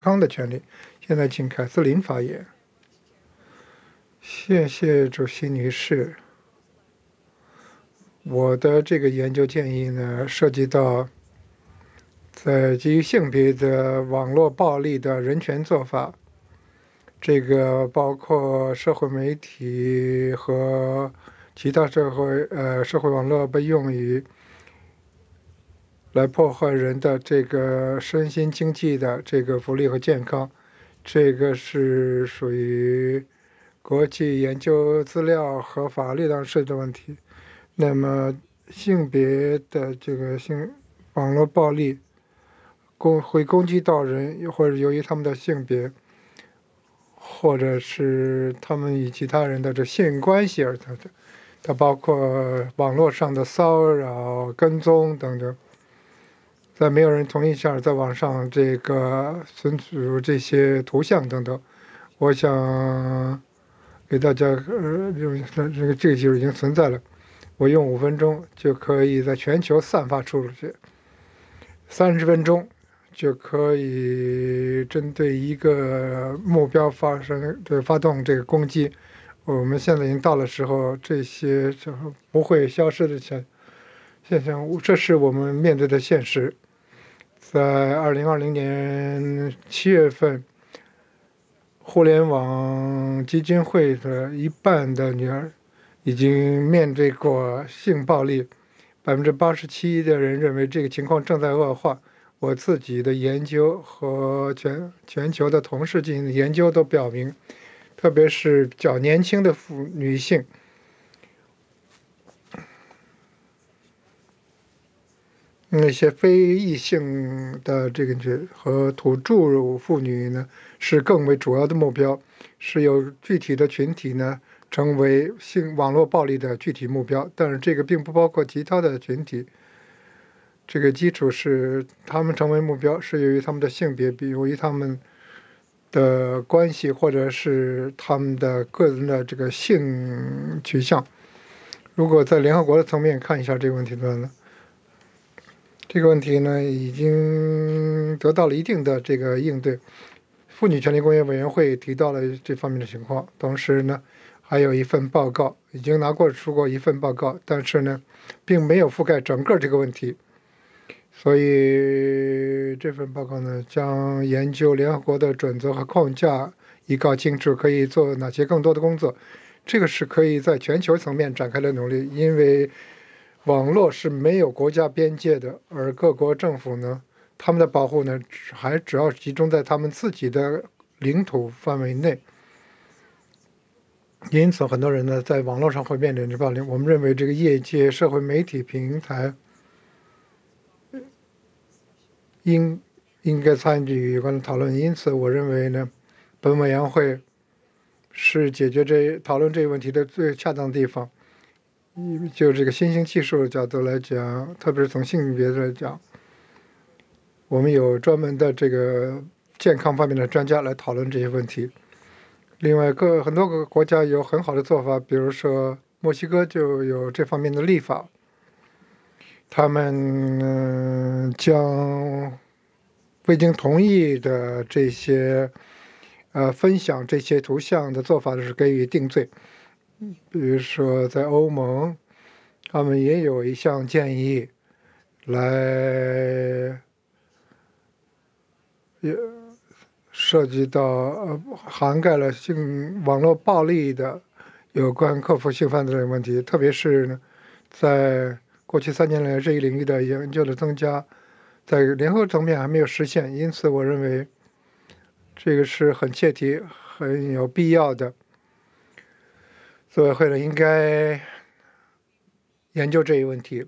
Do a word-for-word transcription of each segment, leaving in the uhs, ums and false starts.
康的权利。现在请凯瑟琳发言。谢谢主席女士。我的这个研究建议呢，涉及到在基于性别的网络暴力的人权做法，这个包括社会媒体和其他社会呃社会网络被用于来破坏人的这个身心经济的这个福利和健康，这个是属于国际研究资料和法律上涉及的问题。那么性别的这个性网络暴力攻会攻击到人，或者由于他们的性别，或者是他们与其他人的这性关系而造成，它包括网络上的骚扰、跟踪等等。在没有人同意下，在网上这个存储这些图像等等，我想给大家呃用这个这个技术已经存在了，我用五分钟就可以在全球散发出去，三十分钟就可以针对一个目标发生对发动这个攻击。我们现在已经到了时候，这些不会消失的现现象，这是我们面对的现实。在二零二零年七月份，互联网基金会的一半的女儿已经面对过性暴力，百分之八十七的人认为这个情况正在恶化。我自己的研究和全全球的同事进行的研究都表明，特别是较年轻的妇女性，那些非异性的这个和土著妇女呢，是更为主要的目标，是有具体的群体呢成为性网络暴力的具体目标，但是这个并不包括其他的群体。这个基础是他们成为目标是由于他们的性别，比如于他们的关系，或者是他们的个人的这个性取向。如果在联合国的层面看一下这个问题的呢？这个问题呢，已经得到了一定的这个应对。妇女权利公约委员会提到了这方面的情况，同时呢，还有一份报告已经拿过出过一份报告，但是呢，并没有覆盖整个这个问题。所以这份报告呢，将研究联合国的准则和框架一告尽致，可以做哪些更多的工作。这个是可以在全球层面展开的努力，因为网络是没有国家边界的，而各国政府呢，他们的保护呢，还主要集中在他们自己的领土范围内。因此，很多人呢，在网络上会面临着暴力。我们认为，这个业界、社会媒体平台应应该参与有关的讨论。因此，我认为呢，本委员会是解决这讨论这个问题的最恰当的地方。就这个新兴技术的角度来讲，特别是从性别来讲，我们有专门的这个健康方面的专家来讨论这些问题。另外，各很多个国家有很好的做法，比如说墨西哥就有这方面的立法，他们、呃将未经同意的这些呃分享这些图像的做法是给予定罪。比如说，在欧盟，他们也有一项建议，来也涉及到呃涵盖了性网络暴力的有关克服性犯罪的问题，特别是呢，在过去三年来这一领域的研究的增加，在联合层面还没有实现，因此我认为这个是很切题、很有必要的。组委会呢应该研究这一问题。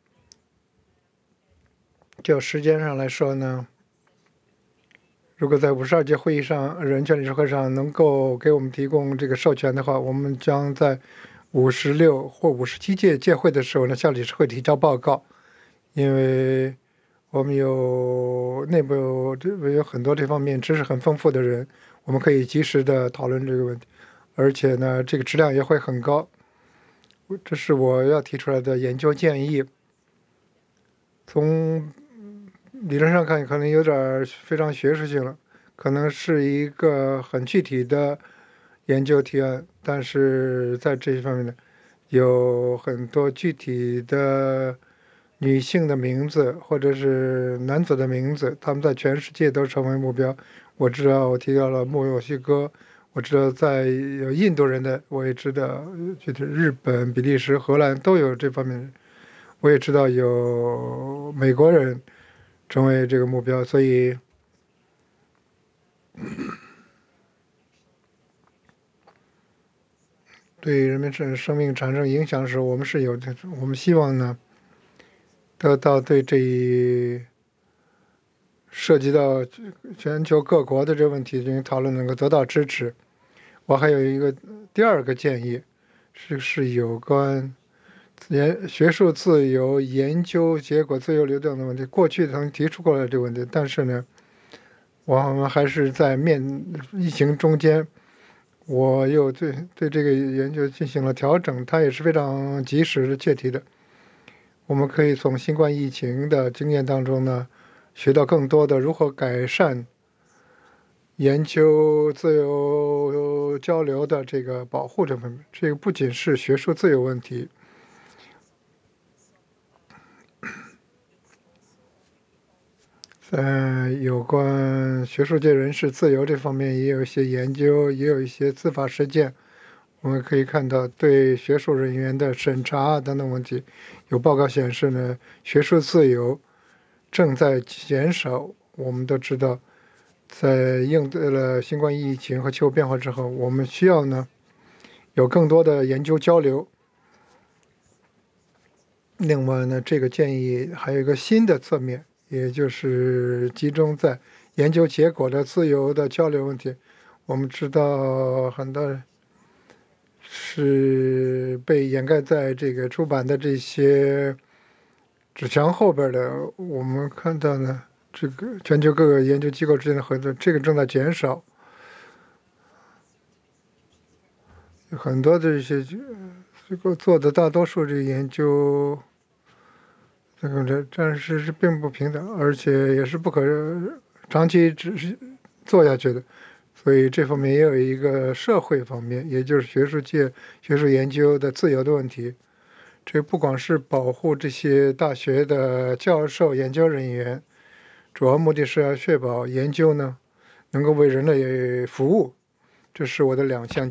就时间上来说呢，如果在五十二届会议上，人权理事会上能够给我们提供这个授权的话，我们将在五十六或五十七届届会的时候呢，向理事会提交报告。因为我们有内部有这有很多这方面知识很丰富的人，我们可以及时的讨论这个问题，而且呢，这个质量也会很高。这是我要提出来的研究建议。从理论上看，可能有点非常学术性了。 可能是一个很具体的研究提案，但是在这一方面呢，有很多具体的女性的名字或者是男子的名字，他们在全世界都成为目标。我知道我提到了墨西哥，我知道在有印度人的，我也知道，就是日本、比利时、荷兰都有这方面，我也知道有美国人成为这个目标，所以对人们生生命产生影响时，我们是有的，我们希望呢得到对这一涉及到全球各国的这个问题进行讨论，能够得到支持。我还有一个第二个建议，是是有关研学术自由、研究结果自由流动的问题。过去曾提出过了这个问题，但是呢，我们还是在面疫情中间，我又对对这个研究进行了调整，它也是非常及时的、切题的。我们可以从新冠疫情的经验当中呢，学到更多的如何改善研究自由交流的这个保护这方面。这个不仅是学术自由问题，在有关学术界人士自由这方面也有一些研究，也有一些司法实践。我们可以看到，对学术人员的审查等等问题，有报告显示呢，学术自由正在减少。我们都知道，在应对了新冠疫情和气候变化之后，我们需要呢有更多的研究交流。另外呢，这个建议还有一个新的侧面，也就是集中在研究结果的自由的交流问题。我们知道很多是被掩盖在这个出版的这些纸墙后边的。我们看到呢，这个全球各个研究机构之间的合作，这个正在减少。很多的一些这个做的大多数这个研究。这个这暂时是并不平等，而且也是不可长期只是做下去的，所以这方面也有一个社会方面，也就是学术界、学术研究的自由的问题。这不光是保护这些大学的教授、研究人员，主要目的是要确保研究呢能够为人类服务。这是我的两项。